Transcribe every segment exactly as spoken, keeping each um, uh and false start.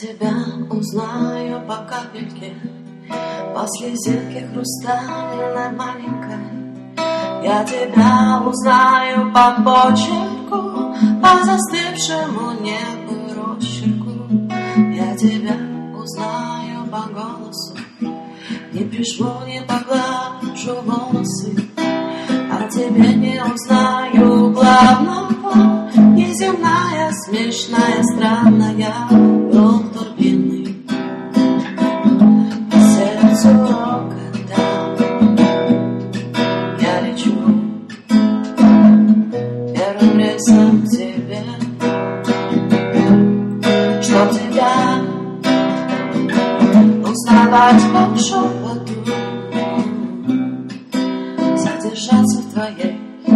тебя узнаю по капельке, по слезинке хрустальной маленькой. Я тебя узнаю по почерку, по застывшему небу и росчерку. Я тебя узнаю по голосу, не прижму, не поглажу волосы. А тебе не узнаю главного, неземная, смешная, странная гром турбины. По сердцу рокота я лечу первым рейсом к тебе, чтоб тебя узнавать по шепоту, задержаться в твоей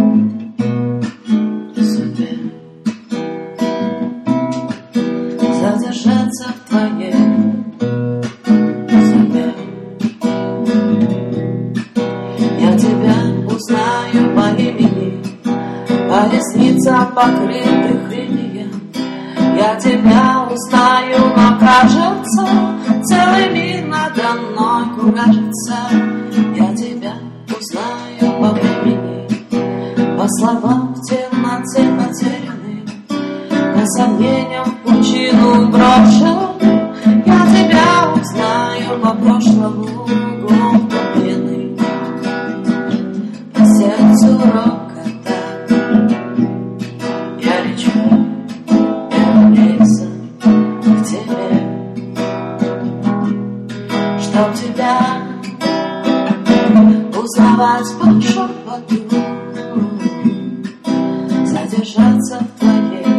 судьбе, задержаться в твоей судьбе. Я тебя узнаю по имени, по ресницам, покрытых инеем. Я тебя узнаю, но кажется, целый мир надо мной куражится. Я тебя узнаю по времени, по словам в темноте потерянным, по сомнениям в пучину брошенным. Я тебя узнаю по прошлому глубины, по сердцу рокота я лечу первым рейсом к тебе, чтоб тебя узнавать по шепоту, задержаться в твоей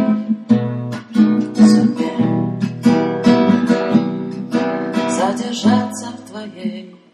судьбе, задержаться в твоей